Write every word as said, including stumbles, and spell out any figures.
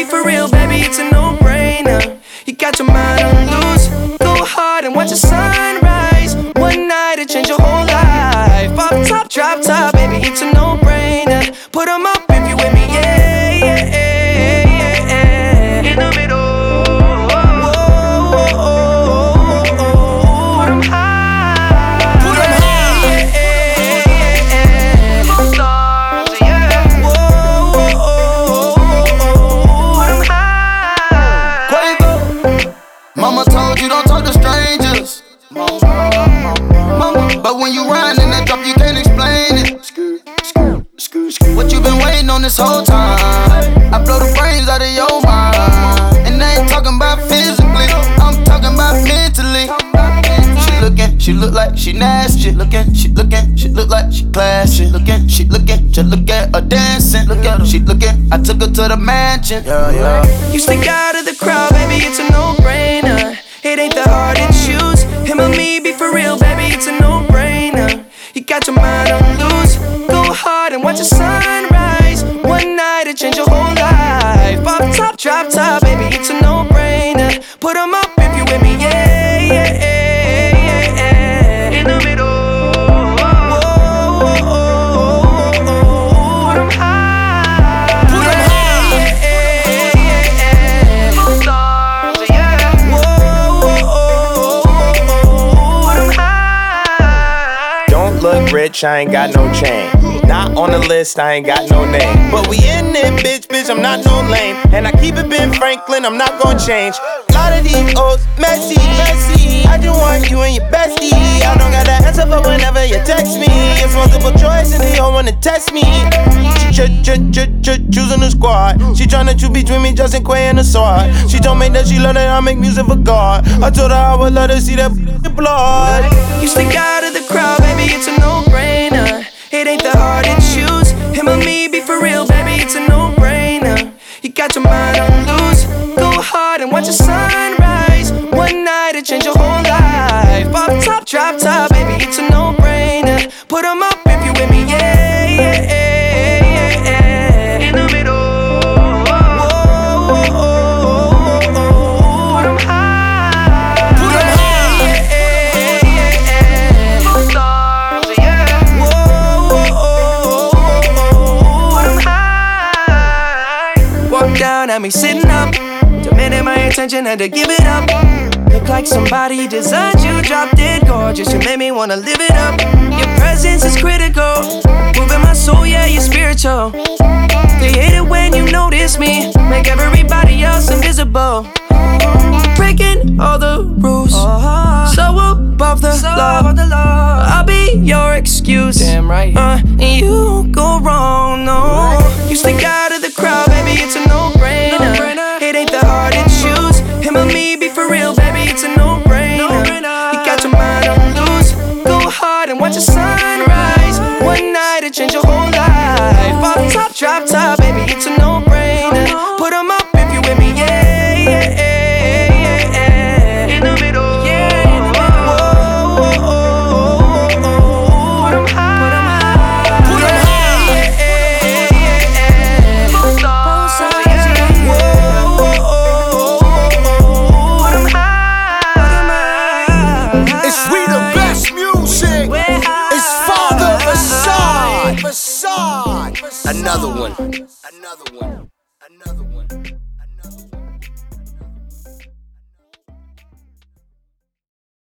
for real, baby, it's a no-brainer. You got your mind on loose. Go hard and watch the sunrise. One night it change your whole life. Off top, drop top, baby, it's a no-brainer. Put 'em up if you with me, yeah, yeah, yeah, yeah. In the middle. Mama told you don't talk to strangers. Mama, but when you ride in that drop, you can't explain it. What you been waiting on this whole time? I blow the brains out of your mind. And I ain't talking about physically, I'm talking about mentally. She looking, she look like she nasty. She looking, she looking, she look like she classy. Looking, she looking, just look at her dancing. Look at her, she looking, I took her to the mansion. Yeah, yeah. You stick out of the crowd, baby, it's a no-brainer. It ain't that hard to choose. Him or me, be for real, baby, it's a no-brainer. You got your mind on loose. Go hard and watch the sunrise. One night it change your whole life. Off top, drop top, baby, it's a no-brainer. Put 'em up if you with me, yeah, yeah, yeah, yeah. In the middle. Look rich, I ain't got no chain. Not on the list, I ain't got no name. But we in it, bitch, bitch, I'm not no lame. And I keep it Ben Franklin, I'm not gon' change. A lot of these old messy, messy. I just want you and your bestie. I don't got the answer for whenever you text me. It's multiple choice and they all wanna test me. She ch ch ch ch choosing the squad. She tryna choose between me, Justin Quay and the sword. She told me that she love that I make music for God. I told her I would let her see that blood. You stick out of the crowd, baby, it's a no-brainer. It ain't that hard to choose. Him or me, be for real, baby, it's a no-brainer. You got your mind on loose. Go hard and watch the sunrise. One night it change your whole life. Off top, drop top, baby, it's a no-brainer. Put 'em up if you with me, yeah, yeah, yeah, yeah. In the middle. Down at me sitting up, demanding my attention, had to give it up. Look like somebody designed you, dropped it gorgeous. You made me wanna live it up. Your presence is critical, moving my soul, yeah, you're spiritual. They hate it when you notice me, make everybody else invisible. Breaking all the rules, so above the law. I'll be your excuse, damn right. Uh, and you go wrong, no. You stick out of the crowd, baby, it's a no-brainer. It ain't that hard to choose. Him or me, be for real, baby, it's a no-brainer. You got your mind on loose. Go hard and watch the sunrise. One night it change your whole life. Off top, drop top, baby, it's a no-brainer. Put 'em up if you with me, yeah, yeah, yeah, yeah. In the middle, yeah, in the middle. Whoa, whoa, whoa, whoa. Put 'em high, put 'em high, put 'em high, yeah, yeah, yeah. Both sides, yeah. Whoa, whoa, whoa. Put 'em high, put 'em high. It's we the best music. It's Father Facade. Facade. Another one. Another one. Another one.